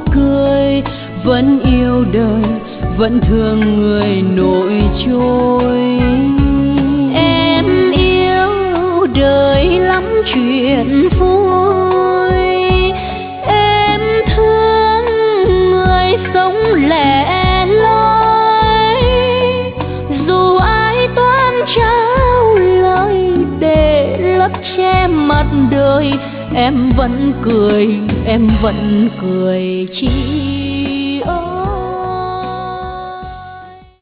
cười, vẫn yêu đời, vẫn thương người nổi trôi. Em yêu đời lắm chuyện vui, em thương người sống lẻ loi. Dù ai toan trao lời để lấp che mặt đời, em vẫn cười, em vẫn cười chi.